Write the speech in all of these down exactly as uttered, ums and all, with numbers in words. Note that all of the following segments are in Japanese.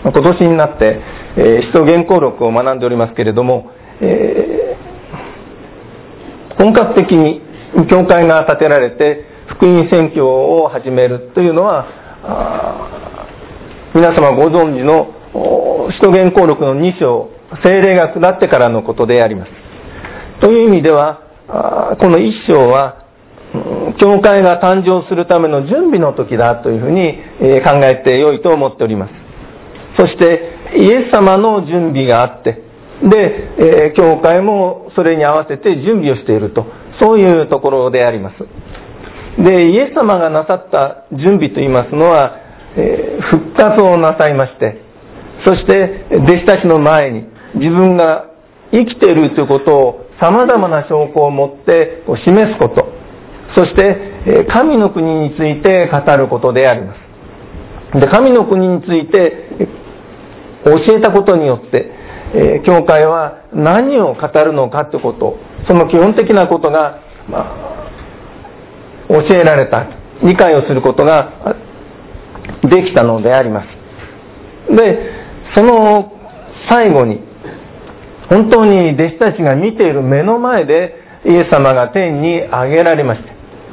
今年になって、えー、使徒言行録を学んでおりますけれども、えー、本格的に教会が建てられて福音宣教を始めるというのは、皆様ご存知の使徒言行録のに章、聖霊が下ってからのことであります。という意味では、このいっ章は教会が誕生するための準備の時だというふうに考えてよいと思っております。そしてイエス様の準備があって、で、教会もそれに合わせて準備をしていると、そういうところであります。で、イエス様がなさった準備といいますのは、復活をなさいまして、そして弟子たちの前に自分が生きているということを様々な証拠を持って示すこと、そして神の国について語ることであります。で、神の国について教えたことによって、教会は何を語るのかということ、その基本的なことが、まあ、教えられた、理解をすることができたのであります。で、その最後に本当に弟子たちが見ている目の前でイエス様が天に上げられました。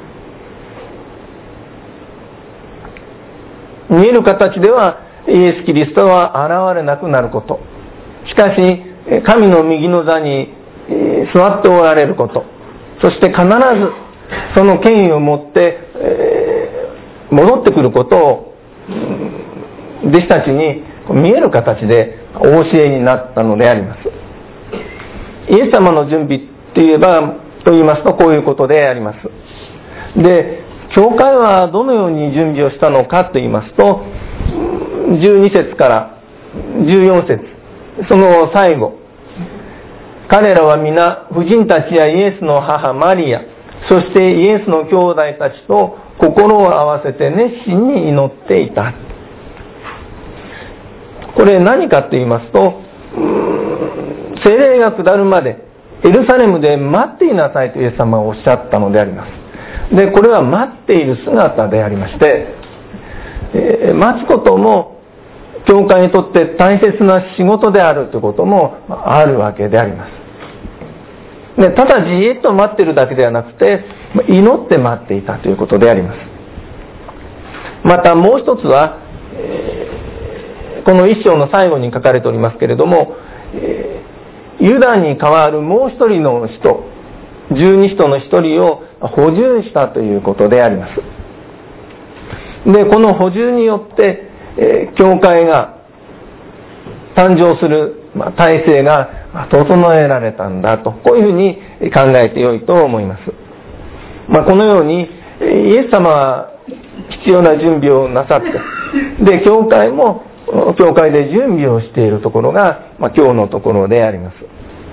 見える形ではイエス・キリストは現れなくなること、しかし神の右の座に座っておられること、そして必ずその権威を持って戻ってくることを弟子たちに見える形でお教えになったのであります。イエス様の準備といえばと言いますとこういうことであります。で、教会はどのように準備をしたのかと言いますと、じゅうに節からじゅうよん節、その最後、彼らは皆婦人たちやイエスの母マリア、そしてイエスの兄弟たちと心を合わせて熱心に祈っていた。これ何かと言いますと、聖霊が下るまでエルサレムで待っていなさいとイエス様はおっしゃったのであります。で、これは待っている姿でありまして、えー、待つことも教会にとって大切な仕事であるということもあるわけであります。で、ただじーっと待っているだけではなくて、祈って待っていたということであります。またもう一つは、えー、この一章の最後に書かれておりますけれども、えー、ユダに代わるもう一人の人、十二使徒の一人を補充したということであります。で、この補充によって、えー、教会が誕生する、まあ、体制が整えられたんだと、こういうふうに考えてよいと思います。まあ、このようにイエス様は必要な準備をなさって、で、教会も教会で準備をしているところが、まあ、今日のところであります。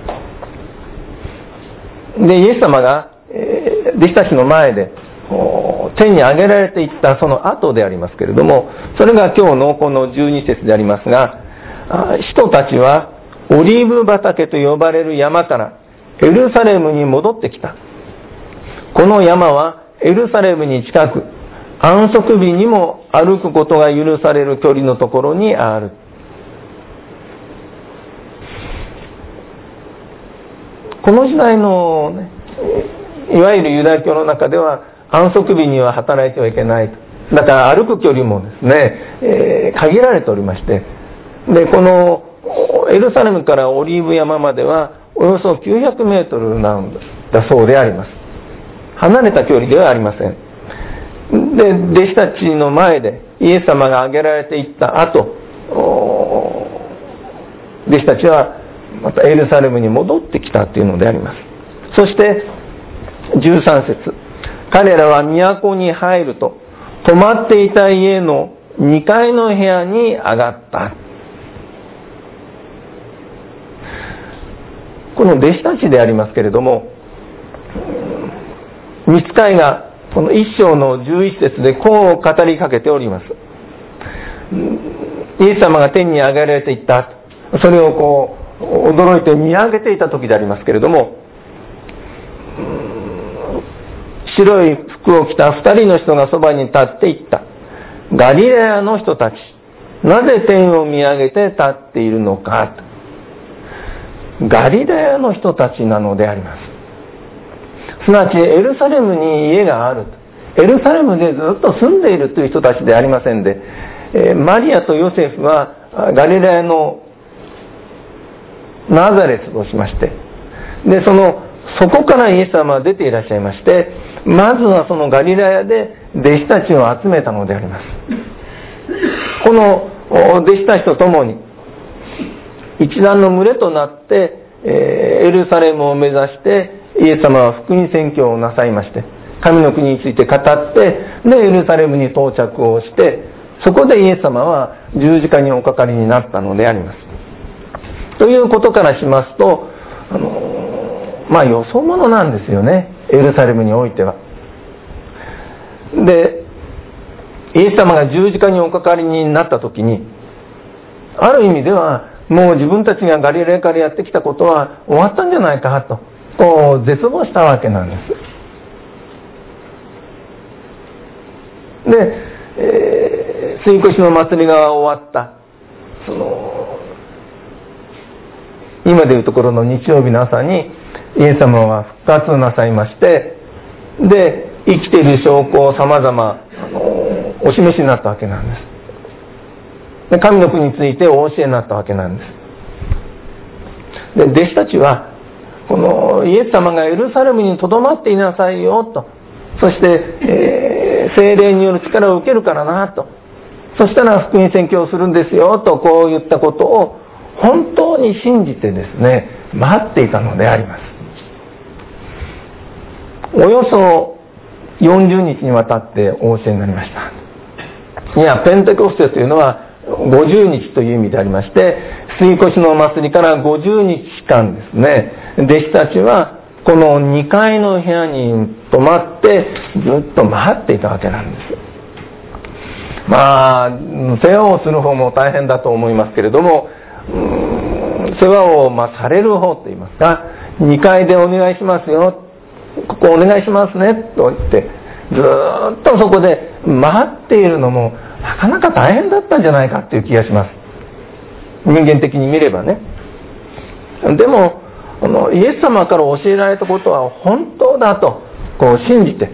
で、イエス様が、えー、弟子たちの前で天に上げられていったその後でありますけれども、それが今日のこのじゅうに節でありますが、使徒たちはオリーブ畑と呼ばれる山からエルサレムに戻ってきた。この山はエルサレムに近く、安息日にも歩くことが許される距離のところにある。この時代の、ね、いわゆるユダヤ教の中では安息日には働いてはいけない。だから歩く距離もですね、えー、限られておりまして、で、このエルサレムからオリーブ山まではおよそきゅうひゃくメートルなんだそうであります。離れた距離ではありません。で、弟子たちの前でイエス様が挙げられていった後、弟子たちはまたエルサレムに戻ってきたというのであります。そしてじゅうさん節、彼らは都に入ると泊まっていた家のにかいの部屋に上がった。この弟子たちでありますけれども、御使いがこの一章のじゅういち節でこう語りかけております。イエス様が天に上げられていった。それをこう驚いて見上げていた時でありますけれども、白い服を着た二人の人がそばに立っていった。ガリレアの人たち、 なぜ天を見上げて立っているのか。ガリラヤの人たちなのであります。すなわちエルサレムに家がある、エルサレムでずっと住んでいるという人たちでありませんで、えー、マリアとヨセフはガリラヤのナザレスとしまして、でそのそこからイエス様は出ていらっしゃいまして、まずはそのガリラヤで弟子たちを集めたのであります。この弟子たちと共に一団の群れとなって、えー、エルサレムを目指してイエス様は福音宣教をなさいまして、神の国について語って、でエルサレムに到着をして、そこでイエス様は十字架におかかりになったのであります。ということからしますと、あのまあよそ者なんですよね、エルサレムにおいては。でイエス様が十字架におかかりになった時に、ある意味ではもう自分たちがガリラヤからやってきたことは終わったんじゃないかと、こう絶望したわけなんです。で、えー、杉越の祭りが終わった、その今でいうところの日曜日の朝にイエス様は復活なさいまして、で生きている証拠を様々お示しになったわけなんです。で神の国についてお教えになったわけなんです。で弟子たちはこのイエス様がエルサレムにとどまっていなさいよと、そして、えー、聖霊による力を受けるからなと、そしたら福音宣教をするんですよと、こう言ったことを本当に信じてですね、待っていたのであります。およそよんじゅうにちにわたってお教えになりました。いや、ペンテコステというのはごじゅうにちという意味でありまして、杉越の祭りからごじゅうにちかんですね、弟子たちはこのにかいの部屋に泊まってずっと待っていたわけなんです。まあ世話をする方も大変だと思いますけれども、うーん世話をまあされる方といいますか、にかいでお願いしますよ、ここお願いしますねと言ってずっとそこで待っているのもなかなか大変だったんじゃないかっていう気がします、人間的に見ればね。でもあのイエス様から教えられたことは本当だとこう信じて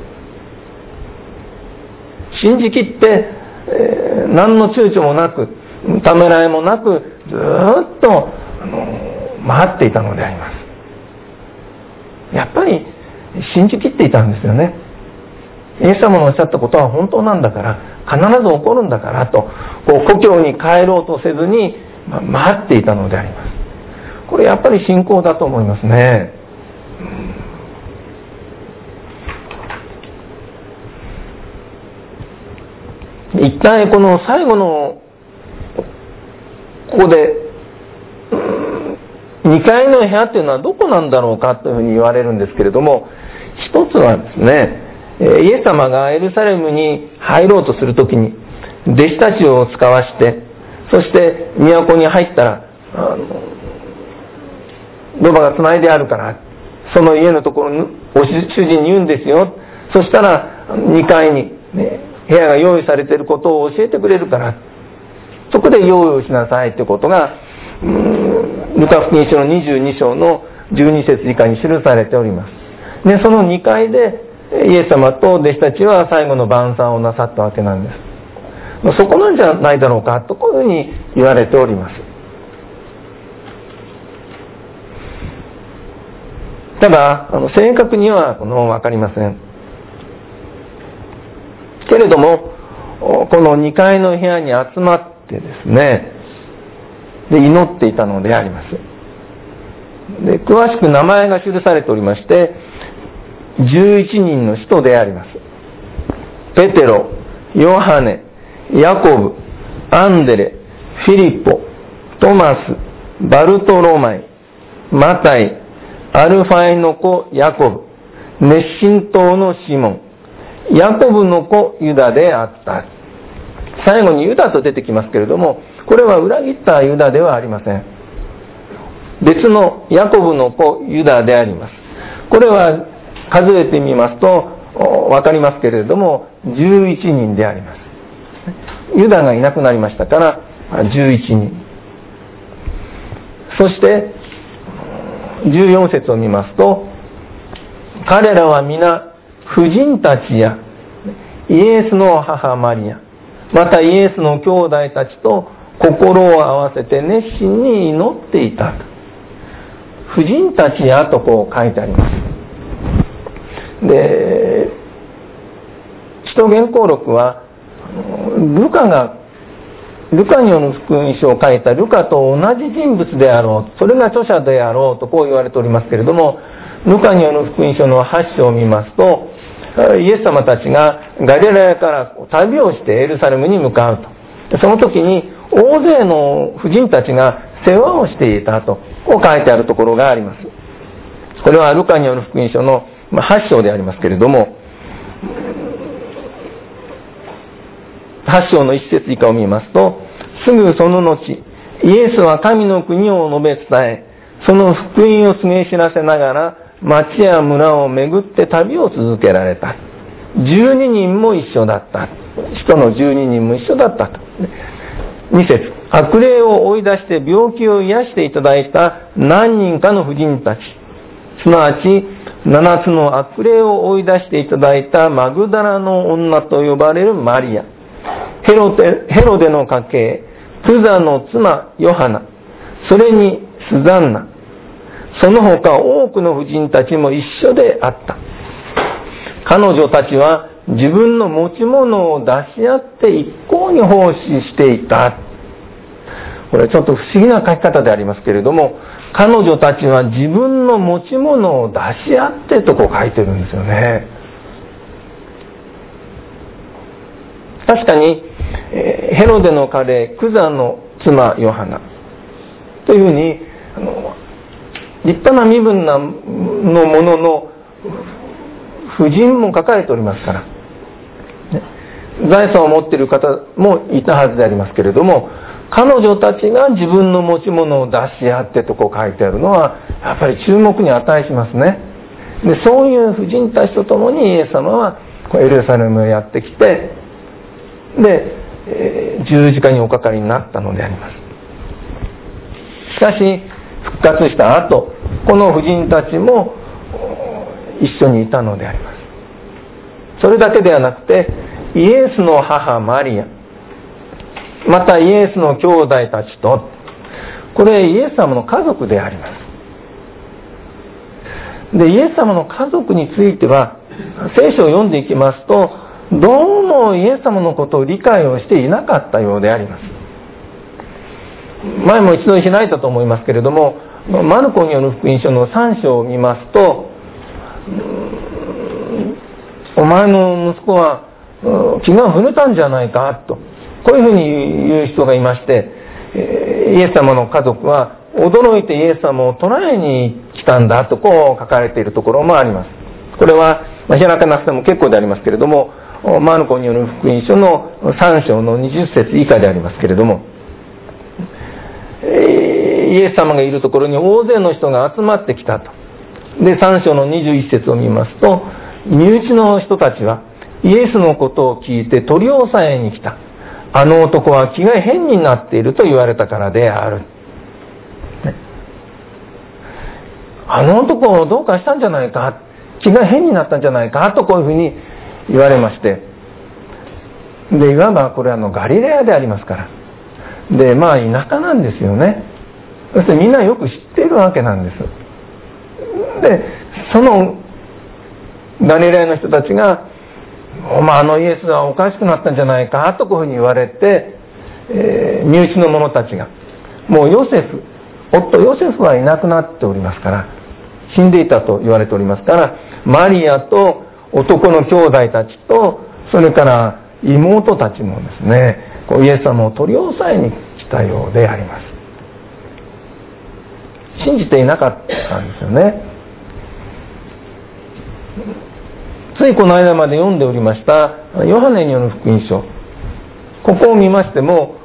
信じきって、えー、何の躊躇もなくためらいもなくずっとあの待っていたのであります。やっぱり信じきっていたんですよね。イエス様のおっしゃったことは本当なんだから、必ず起こるんだからと、こう故郷に帰ろうとせずに、まあ、待っていたのであります。これやっぱり信仰だと思いますね。一体この最後のここでにかいの部屋っていうのはどこなんだろうかというふうに言われるんですけれども、一つはですね、イエス様がエルサレムに入ろうとするときに弟子たちを使わして、そして都に入ったらあのロバがつないであるからその家のところにお主人に言うんですよ、そしたらにかいに、ね、部屋が用意されていることを教えてくれるから、そこで用意をしなさいということがうーんルカ福音書のにじゅうにしょうのじゅうにせつ以下に記されております。でそのにかいでイエス様と弟子たちは最後の晩餐をなさったわけなんです。そこなんじゃないだろうかとこういうふうに言われております。ただあの正確にはこの分かりませんけれども、このにかいの部屋に集まってですね、で祈っていたのであります。で詳しく名前が記されておりまして、じゅういちにんの使徒であります。ペテロ、ヨハネ、ヤコブ、アンデレ、フィリポ、トマス、バルトロマイ、マタイ、アルファイの子ヤコブ、熱心党のシモン、ヤコブの子ユダであった。最後にユダと出てきますけれども、これは裏切ったユダではありません。別のヤコブの子ユダであります。これは数えてみますと分かりますけれどもじゅういちにんであります。ユダがいなくなりましたからじゅういちにん、そしてじゅうよん節を見ますと、彼らは皆婦人たちやイエスの母マリア、またイエスの兄弟たちと心を合わせて熱心に祈っていた。婦人たちやとこう書いてあります。で、使徒言行録はルカがルカによる福音書を書いたルカと同じ人物であろう、それが著者であろうとこう言われておりますけれども、ルカによる福音書のはち章を見ますと、イエス様たちがガリラヤから旅をしてエルサレムに向かうと。その時に大勢の婦人たちが世話をしていたとこう書いてあるところがあります。これはルカによる福音書のはち章でありますけれども、はち章のいち節以下を見ますと、すぐその後、イエスは神の国を述べ伝え、その福音を告げ知らせながら、町や村を巡って旅を続けられた。じゅうににんも一緒だった。使徒のじゅうににんも一緒だったと。に節、悪霊を追い出して病気を癒していただいた何人かの婦人たち、すなわち七つの悪霊を追い出していただいたマグダラの女と呼ばれるマリア、ヘロデ、ヘロデの家系、クザの妻ヨハナ、それにスザンナ、その他多くの婦人たちも一緒であった。彼女たちは自分の持ち物を出し合って一向に奉仕していた。これちょっと不思議な書き方でありますけれども、彼女たちは自分の持ち物を出し合ってとこう書いてるんですよね。確かにヘロデの家霊クザの妻ヨハナというふうにあの立派な身分なのものの婦人も書かれておりますから、ね、財産を持っている方もいたはずでありますけれども、彼女たちが自分の持ち物を出し合ってとこう書いてあるのはやっぱり注目に値しますね。で、そういう婦人たちと共にイエス様はエルサレムへやってきて、で、えー、十字架におかかりになったのであります。しかし復活した後、この婦人たちも一緒にいたのであります。それだけではなくて、イエスの母マリア、またイエスの兄弟たちと、これイエス様の家族であります。で、イエス様の家族については聖書を読んでいきますと、どうもイエス様のことを理解をしていなかったようであります。前も一度開いたと思いますけれども、マルコによる福音書のさん章を見ますと、お前の息子は気が触れたんじゃないかと、こういうふうに言う人がいまして、イエス様の家族は驚いてイエス様を捕らえに来たんだとこう書かれているところもあります。これは開かなくても結構でありますけれども、マルコによる福音書のさん章のにじゅっ節以下でありますけれども、イエス様がいるところに大勢の人が集まってきたと。で、さん章のにじゅういち節を見ますと、身内の人たちはイエスのことを聞いて取り押さえに来た。あの男は気が変になっていると言われたからである。ね、あの男をどうかしたんじゃないか、気が変になったんじゃないかとこういうふうに言われまして、で、いわばこれはあのガリレアでありますから、で、まあ田舎なんですよね。そしてみんなよく知っているわけなんです。で、そのガリレアの人たちが、お前あのイエスはおかしくなったんじゃないかとこういうふうに言われて、えー、身内の者たちが、もうヨセフ、夫ヨセフはいなくなっておりますから、死んでいたと言われておりますから、マリアと男の兄弟たちと、それから妹たちもですね、こうイエス様を取り押さえに来たようであります。信じていなかったんですよね。ついこの間まで読んでおりましたヨハネによる福音書、ここを見ましても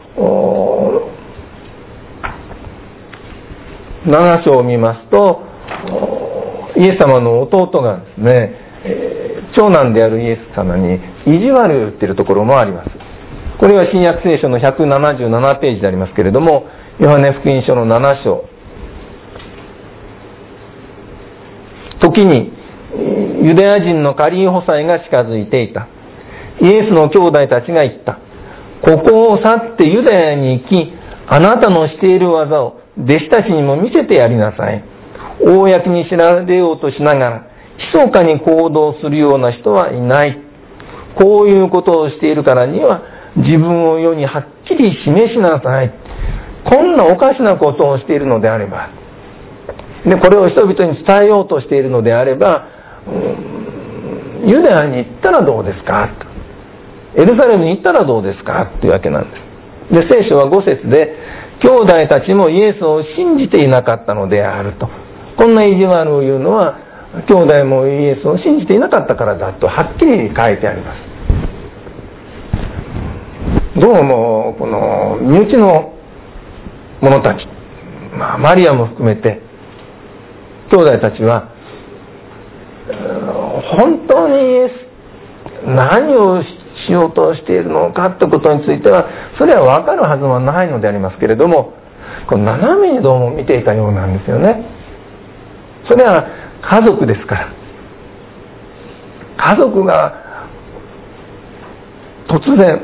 なな章を見ますと、イエス様の弟がですね、長男であるイエス様に意地悪を言っているところもあります。 これは新約聖書のひゃくななじゅうななページでありますけれども、ヨハネ福音書のなな章。時にユダヤ人のカリー補祭が近づいていた。イエスの兄弟たちが言った。ここを去ってユダヤに行き、あなたのしている技を弟子たちにも見せてやりなさい。公に知られようとしながら、密かに行動するような人はいない。こういうことをしているからには、自分を世にはっきり示しなさい。こんなおかしなことをしているのであれば、で、これを人々に伝えようとしているのであれば、うん、ユダヤに行ったらどうですかと。エルサレムに行ったらどうですかっていうわけなんです。で、聖書はご節で、兄弟たちもイエスを信じていなかったのであると。こんな意地悪を言うのは、兄弟もイエスを信じていなかったからだとはっきり書いてあります。どうも、この身内の者たち、まあ、マリアも含めて、兄弟たちは、本当にイエス、何をしようとしているのかってことについては、それは分かるはずはないのでありますけれども、この斜めにどうも見ていたようなんですよね。それは家族ですから。家族が突然、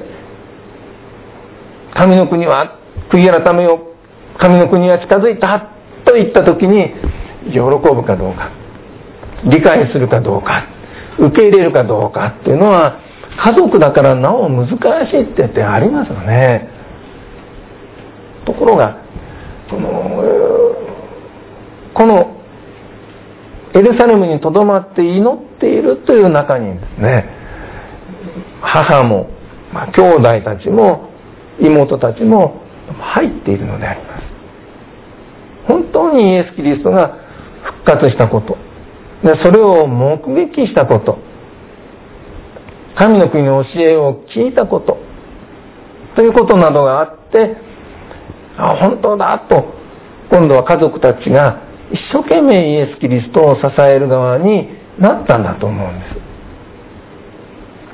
神の国は悔い改めよう、神の国は近づいたと言ったときに、喜ぶかどうか、理解するかどうか、受け入れるかどうかっていうのは、家族だからなお難しいって言ってありますよね。ところが、この、このエルサレムにとどまって祈っているという中にですね、母も、まあ、兄弟たちも妹たちも入っているのであります。本当にイエス・キリストが復活したこと、でそれを目撃したこと、神の国の教えを聞いたことということなどがあって、あ、本当だと今度は家族たちが一生懸命イエス・キリストを支える側になったんだと思うんです。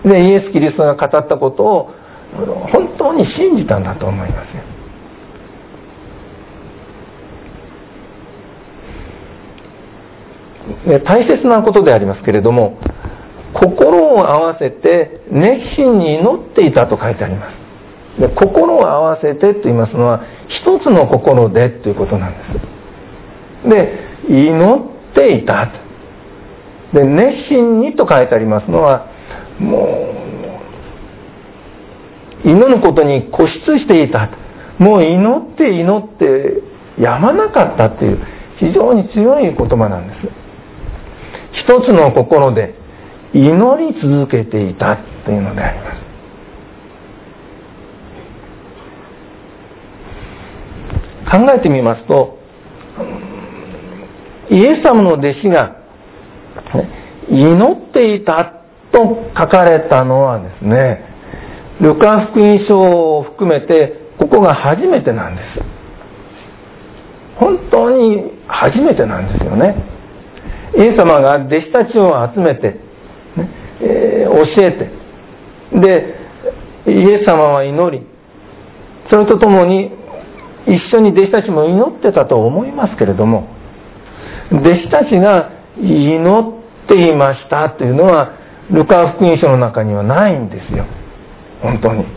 で、イエス・キリストが語ったことを本当に信じたんだと思いますよ。で、大切なことでありますけれども、心を合わせて熱心に祈っていたと書いてあります。で、心を合わせてと言いますのは、一つの心でということなんです。で、祈っていた。で、熱心にと書いてありますのは、もう、祈ることに固執していた。もう祈って祈ってやまなかったっていう、非常に強い言葉なんです。一つの心で祈り続けていたというのであります。考えてみますと、イエス様の弟子が祈っていたと書かれたのはですね、ルカ福音書を含めてここが初めてなんです。本当に初めてなんですよね。イエス様が弟子たちを集めて、ねえー、教えて、でイエス様は祈り、それとともに一緒に弟子たちも祈ってたと思いますけれども、弟子たちが祈っていましたというのはルカ福音書の中にはないんですよ。本当に。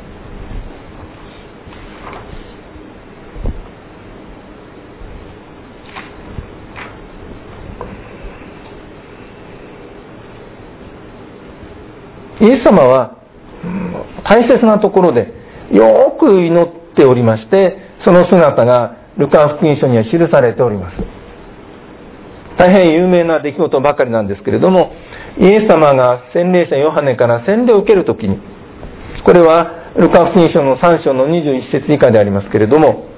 イエス様は大切なところでよく祈っておりまして、その姿がルカ福音書には記されております。大変有名な出来事ばかりなんですけれども、イエス様が洗礼者ヨハネから洗礼を受けるときに、これはルカ福音書のさん章のにじゅういち節以下でありますけれども、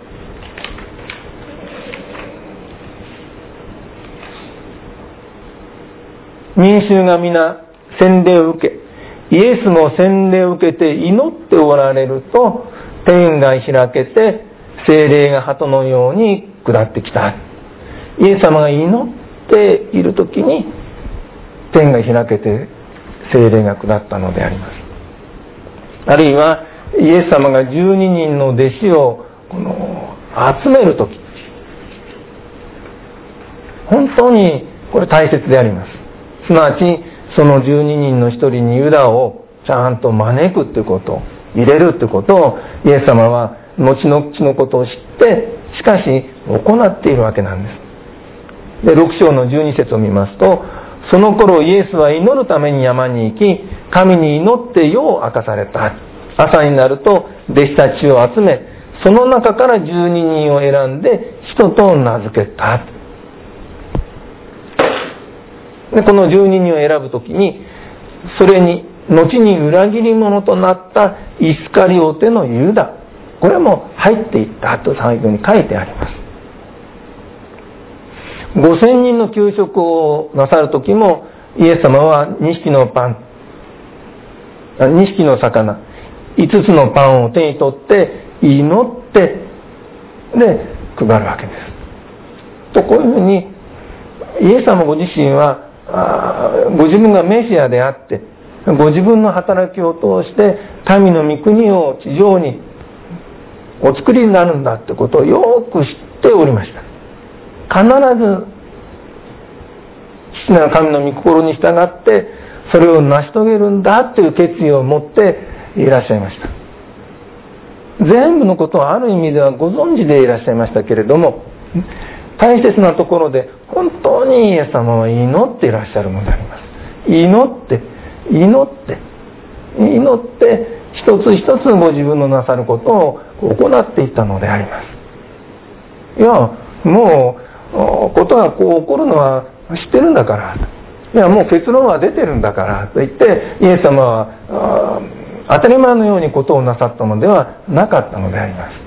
民衆が皆洗礼を受け、イエスも洗礼を受けて祈っておられると、天が開けて聖霊が鳩のように下ってきた。イエス様が祈っているときに天が開けて聖霊が下ったのであります。あるいはイエス様がじゅうににんの弟子をこの集めるとき、本当にこれ大切であります。すなわちそのじゅうににんの一人にユダをちゃんと招くということを、入れるということをイエス様は後々のことを知って、しかし行っているわけなんです。で、ろく章のじゅうに節を見ますと、その頃イエスは祈るために山に行き、神に祈って夜を明かされた。朝になると弟子たちを集め、その中からじゅうににんを選んで使徒と名付けた。で、このじゅうににんを選ぶときに、それに後に裏切り者となったイスカリオテのユダ、これも入っていったと最後に書いてあります。ごせんにんの給食をなさるときも、イエス様はにひきのパン、にひきの魚、いつつのパンを手に取って祈ってで配るわけです。と、こういうふうにイエス様ご自身はご自分がメシアであって、ご自分の働きを通して民の御国を地上にお作りになるんだってことをよく知っておりました。必ず父なる神の御心に従ってそれを成し遂げるんだという決意を持っていらっしゃいました。全部のことはある意味ではご存知でいらっしゃいましたけれども、大切なところで本当にイエス様は祈っていらっしゃるのであります。祈って祈って祈って一つ一つご自分のなさることを行っていったのであります。いや、もうことがこう起こるのは知ってるんだから、いやもう結論は出てるんだからと言ってイエス様は当たり前のようにことをなさったのではなかったのであります。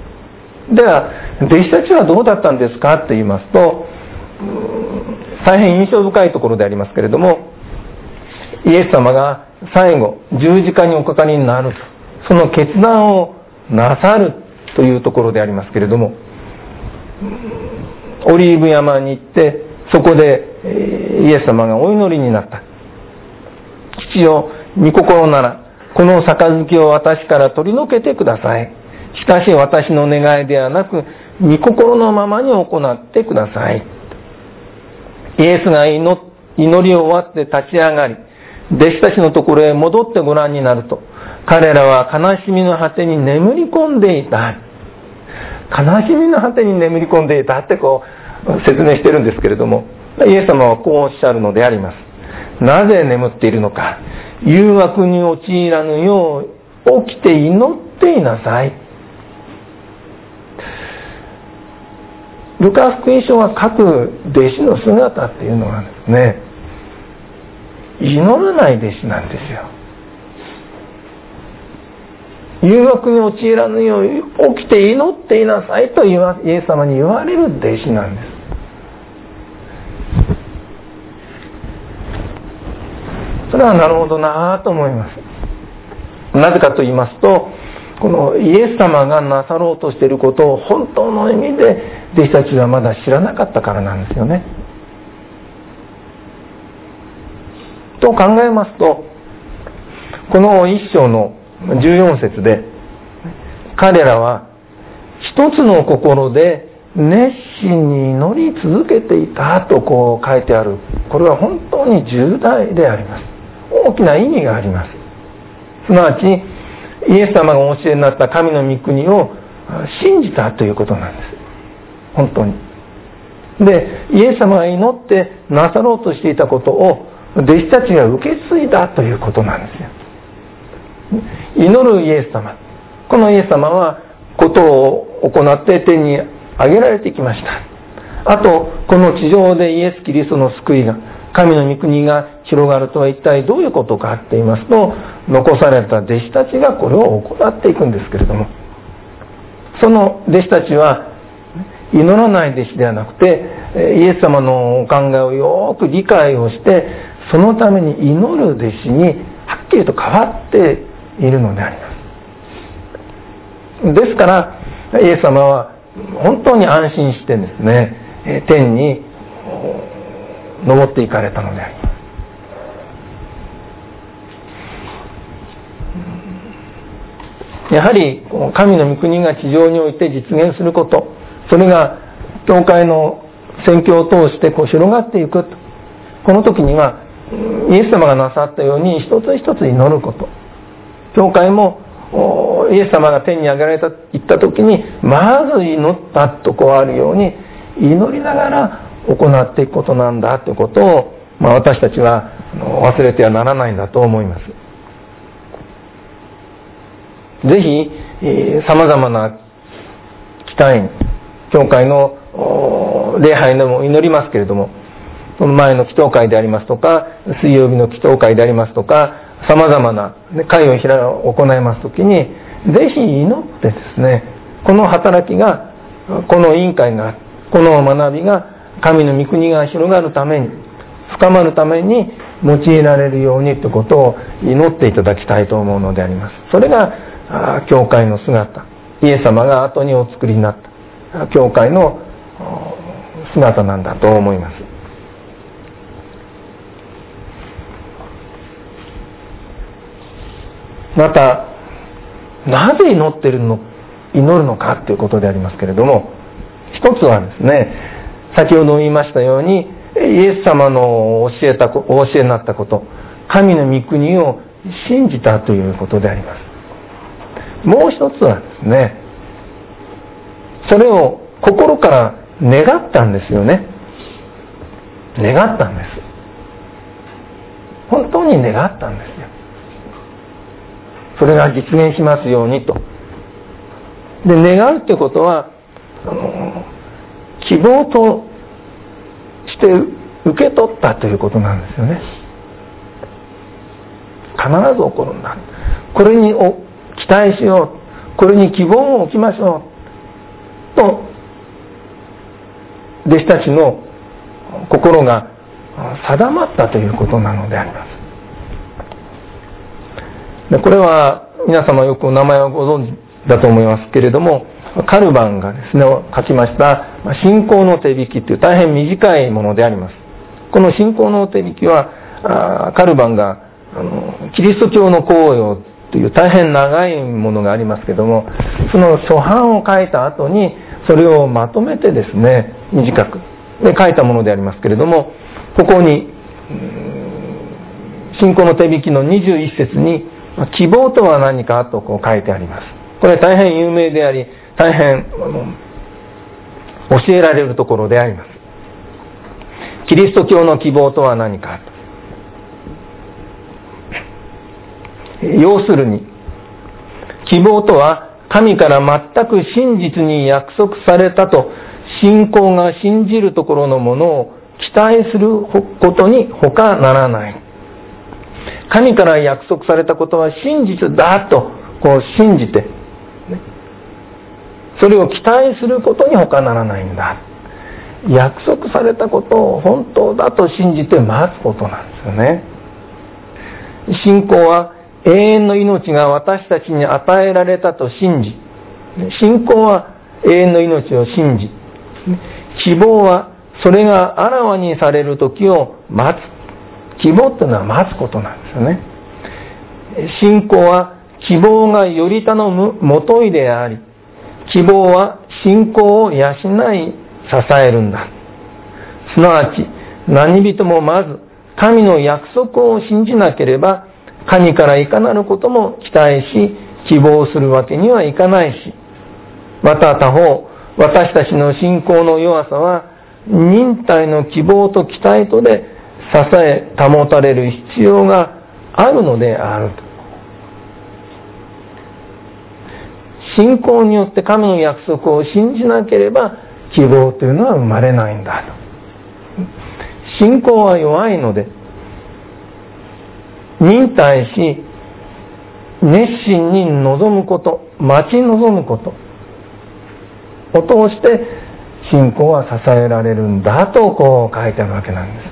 では弟子たちはどうだったんですかと言いますと、大変印象深いところでありますけれども、イエス様が最後十字架におかかりになると、その決断をなさるというところでありますけれども、オリーブ山に行ってそこでイエス様がお祈りになった。父よ、御心ならこの杯を私から取り除けてください。しかし私の願いではなく御心のままに行ってください。イエスが祈り終わって立ち上がり、弟子たちのところへ戻ってご覧になると、彼らは悲しみの果てに眠り込んでいた。悲しみの果てに眠り込んでいたってこう説明してるんですけれども、イエス様はこうおっしゃるのであります。なぜ眠っているのか。誘惑に陥らぬよう起きて祈っていなさい。ルカ福音書が書く弟子の姿っていうのはですね、祈らない弟子なんですよ。誘惑に陥らぬよう起きて祈っていなさいとイエス様に言われる弟子なんです。それはなるほどなぁと思います。なぜかと言いますと、このイエス様がなさろうとしていることを本当の意味で弟子たちはまだ知らなかったからなんですよね。と考えますと、この一章のじゅうよん節で、彼らは一つの心で熱心に祈り続けていたとこう書いてある。これは本当に重大であります。大きな意味があります。すなわちイエス様がお教えになった神の御国を信じたということなんです。本当に。で、イエス様が祈ってなさろうとしていたことを弟子たちが受け継いだということなんですよ。祈るイエス様、このイエス様はことを行って天に上げられてきました。あとこの地上でイエス・キリストの救いが、神の御国が広がるとは一体どういうことかって言いますと、残された弟子たちがこれを行っていくんですけれども、その弟子たちは祈らない弟子ではなくて、イエス様のお考えをよく理解をして、そのために祈る弟子にはっきりと変わっているのであります。ですからイエス様は本当に安心してですね、天に登っていかれたのであります。 やはり神の御国が地上において実現すること、それが教会の宣教を通してこう広がっていく。この時にはイエス様がなさったように一つ一つ祈ること。教会もイエス様が天に上げられた行った時にまず祈ったとこうあるように、祈りながら行っていくことなんだということを、まあ、私たちは忘れてはならないんだと思います。ぜひさまざまな機会に教会の礼拝でも祈りますけれども、その前の祈祷会でありますとか、水曜日の祈祷会でありますとか、さまざまな会を行いますときに、ぜひ祈ってですね、この働きが、この委員会が、この学びが神の御国が広がるために、深まるために用いられるようにということを祈っていただきたいと思うのであります。それが教会の姿、イエス様が後にお作りになった教会の姿なんだと思います。また、なぜ祈っているの、祈るのかということでありますけれども、一つはですね、先ほど言いましたように、イエス様の教えた、お教えになったこと、神の御国を信じたということであります。もう一つはですね、それを心から願ったんですよね。願ったんです。本当に願ったんですよ。それが実現しますようにと。で、願うってことは、あの、希望として受け取ったということなんですよね。必ず起こるんだ。これにお期待しよう。これに希望を置きましょう。と、弟子たちの心が定まったということなのであります。でこれは皆様よくお名前をご存知だと思いますけれども、カルバンがですね書きました信仰の手引きという大変短いものであります。この信仰の手引きはカルバンがあのキリスト教の公用という大変長いものがありますけれども、その初版を書いた後にそれをまとめてですね短くで書いたものでありますけれども、ここに信仰の手引きのにじゅういっ節に希望とは何かとこう書いてあります。これ大変有名であり、大変あの教えられるところであります。キリスト教の希望とは何かと。要するに、希望とは神から全く真実に約束されたと信仰が信じるところのものを期待することに他ならない。神から約束されたことは真実だとこう信じて、それを期待することに他ならないんだ。約束されたことを本当だと信じて待つことなんですよね。信仰は永遠の命が私たちに与えられたと信じ、信仰は永遠の命を信じ、希望はそれがあらわにされる時を待つ。希望というのは待つことなんですよね。信仰は希望がより頼むもといであり、希望は信仰を養い支えるんだ。すなわち何人もまず神の約束を信じなければ、神からいかなることも期待し希望するわけにはいかないし、また他方、私たちの信仰の弱さは忍耐の希望と期待とで支え保たれる必要があるのであると。信仰によって神の約束を信じなければ希望というのは生まれないんだと。信仰は弱いので、忍耐し熱心に望むこと、待ち望むことを通して信仰は支えられるんだとこう書いてあるわけなんです。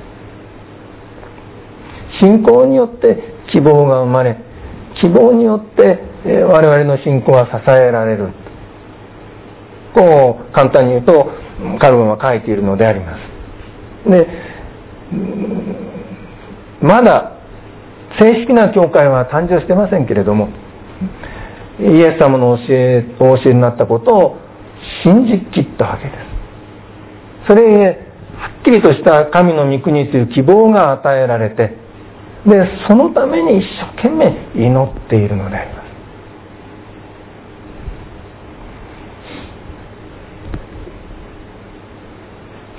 信仰によって希望が生まれ、希望によって我々の信仰は支えられる。こう簡単に言うとカルバンは書いているのであります。で、まだ正式な教会は誕生してませんけれども、 イエス様の教えお教えになったことを信じきったわけです。それゆえはっきりとした神の御国という希望が与えられて、でそのために一生懸命祈っているのであります。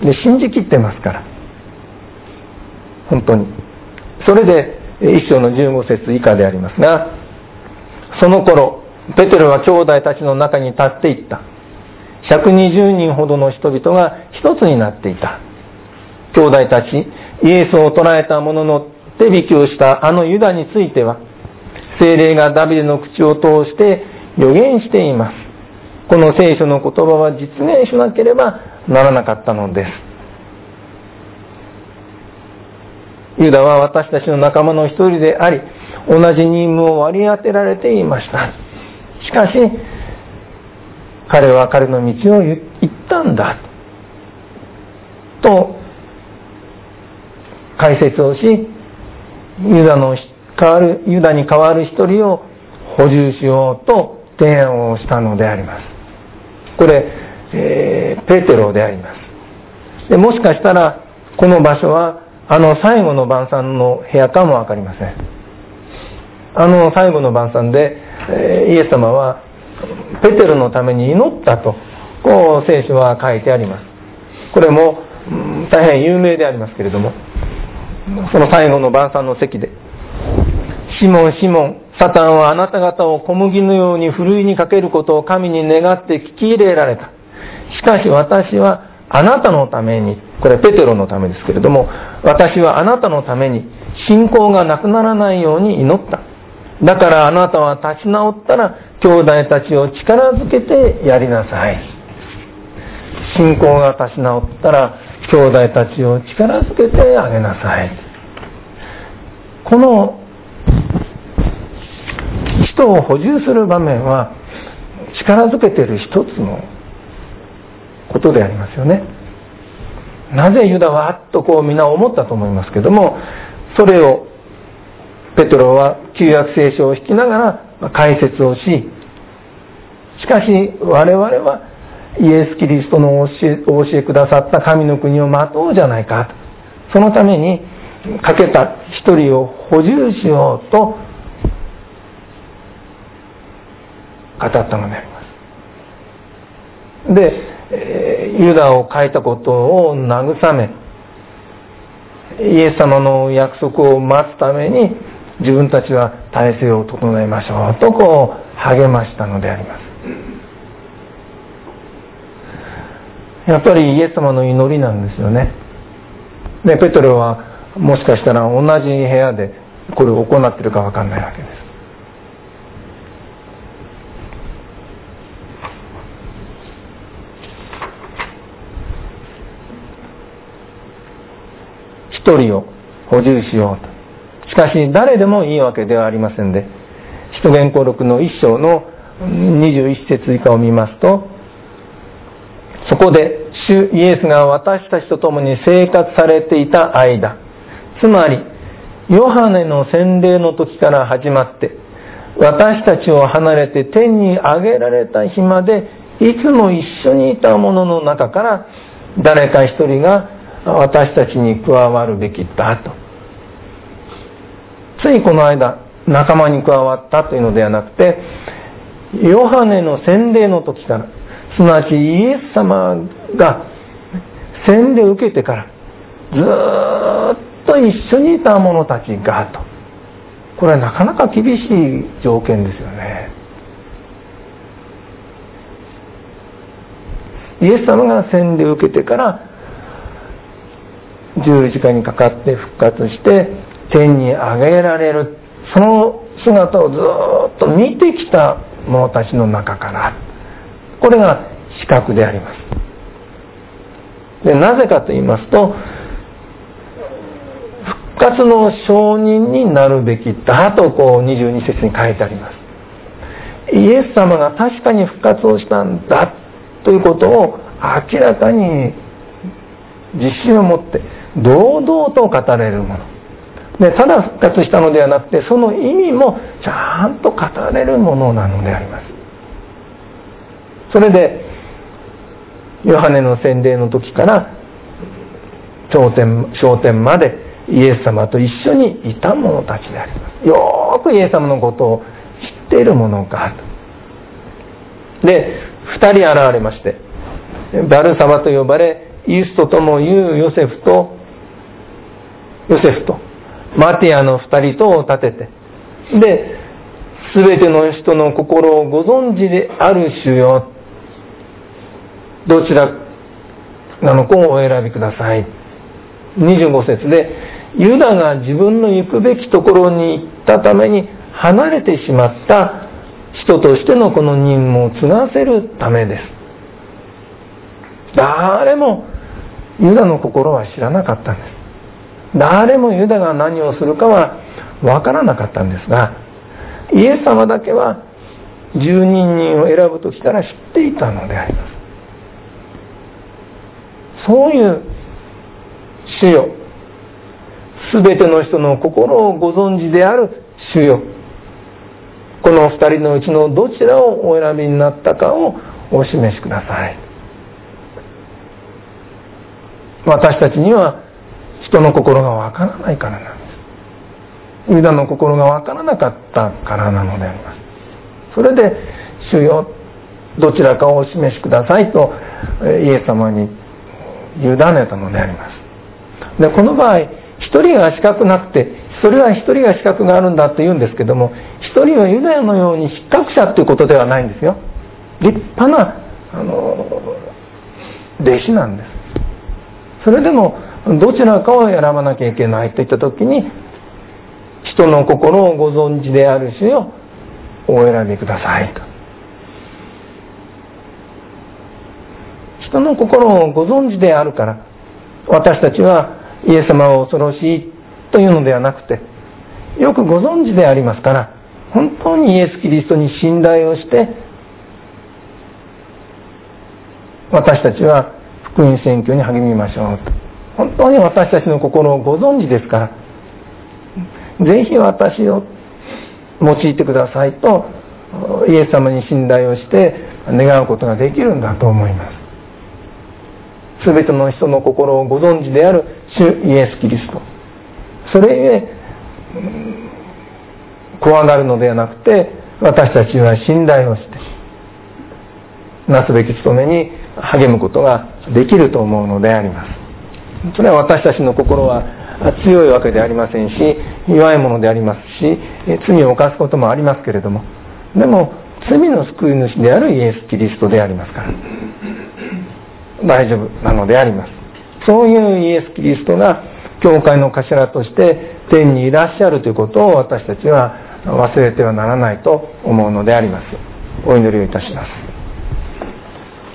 で信じきってますから、本当に。それで一章のじゅうご節以下でありますが、その頃ペテロは兄弟たちの中に立っていった。ひゃくにじゅうにんほどの人々が一つになっていた。兄弟たち、イエスを捕らえた者の手引きをしたあのユダについては、聖霊がダビデの口を通して予言しています。この聖書の言葉は実現しなければならなかったのです。ユダは私たちの仲間の一人であり、同じ任務を割り当てられていました。しかし彼は彼の道を行ったんだと解説をし、ユダの代わるユダに代わる一人を補充しようと提案をしたのであります。これ、えー、ペテロであります。でもしかしたらこの場所はあの最後の晩餐の部屋かもわかりません。あの最後の晩餐で、えー、イエス様はペテロのために祈ったと、こう聖書は書いてあります。これも、うん、大変有名でありますけれども、その最後の晩餐の席で、シモンシモン、サタンはあなた方を小麦のようにふるいにかけることを神に願って聞き入れられた。しかし私はあなたのために、これはペテロのためですけれども、私はあなたのために信仰がなくならないように祈った。だからあなたは立ち直ったら兄弟たちを力づけてやりなさい。信仰が立ち直ったら兄弟たちを力づけてあげなさい。この人を補充する場面は力づけている一つのことでありますよね。なぜユダはあっとこう皆思ったと思いますけども、それをペテロは旧約聖書を引きながら解説をし、しかし我々はイエス・キリストのお教え、お教えくださった神の国を待とうじゃないかと、そのためにかけた一人を補充しようと語ったのであります。で、ユダを書いたことを慰め、イエス様の約束を待つために自分たちは体制を整えましょうとこう励ましたのであります。やっぱりイエス様の祈りなんですよね。で、ペテロはもしかしたら同じ部屋でこれを行っているか分かんないわけです。一人を補充しようと。しかし誰でもいいわけではありませんで、使徒言行録の一章のにじゅういち節以下を見ますと、そこで主イエスが私たちと共に生活されていた間、つまりヨハネの洗礼の時から始まって私たちを離れて天に上げられた日までいつも一緒にいた者の中から誰か一人が私たちに加わるべきだと。ついこの間仲間に加わったというのではなくて、ヨハネの洗礼の時から、すなわちイエス様が洗礼を受けてからずーっと一緒にいた者たちがと。これはなかなか厳しい条件ですよね。イエス様が洗礼を受けてから十字架にかかって復活して天に上げられる、その姿をずっと見てきた者たちの中から、これが資格であります。で、なぜかと言いますと、復活の証人になるべきだとこうにじゅうに節に書いてあります。イエス様が確かに復活をしたんだということを明らかに自信を持って堂々と語れるもの、 でただ復活したのではなくて、その意味もちゃんと語れるものなのであります。それでヨハネの洗礼の時から昇天、昇天までイエス様と一緒にいた者たちであります。よーくイエス様のことを知っている者かと。で、二人現れまして、バルサバと呼ばれ、イストともいうヨセフとヨセフとマティアの二人とを立てて、で、すべての人の心をご存知である主よ、どちらなのかをお選びください。にじゅうご節で、ユダが自分の行くべきところに行ったために離れてしまった人としてのこの任務を継がせるためです。誰もユダの心は知らなかったんです。誰もユダが何をするかは分からなかったんですが、イエス様だけは十人人を選ぶ時から知っていたのであります。そういう主よ、すべての人の心をご存知である主よ、この二人のうちのどちらをお選びになったかをお示しください。私たちには人の心がわからないからなんです。ユダの心がわからなかったからなのであります。それで主よ、どちらかをお示しくださいとイエス様に委ねたのであります。で、この場合一人が資格なくて、それは一人が資格があるんだと言うんですけども、一人はユダヤのように失格者ということではないんですよ。立派なあの弟子なんです。それでもどちらかを選ばなきゃいけないといったときに、人の心をご存知である主よ、お選びくださいと。人の心をご存知であるから、私たちはイエス様を恐ろしいというのではなくて、よくご存知でありますから、本当にイエス・キリストに信頼をして、私たちは福音宣教に励みましょうと。本当に私たちの心をご存知ですから、ぜひ私を用いてくださいと、イエス様に信頼をして願うことができるんだと思います。すべての人の心をご存知である主イエス・キリスト。それゆえ、怖がるのではなくて、私たちは信頼をして、なすべき務めに励むことができると思うのであります。それは私たちの心は強いわけでありませんし、弱いものでありますし、罪を犯すこともありますけれども、でも罪の救い主であるイエス・キリストでありますから、大丈夫なのであります。そういうイエス・キリストが教会の頭として天にいらっしゃるということを私たちは忘れてはならないと思うのであります。お祈りをいたします。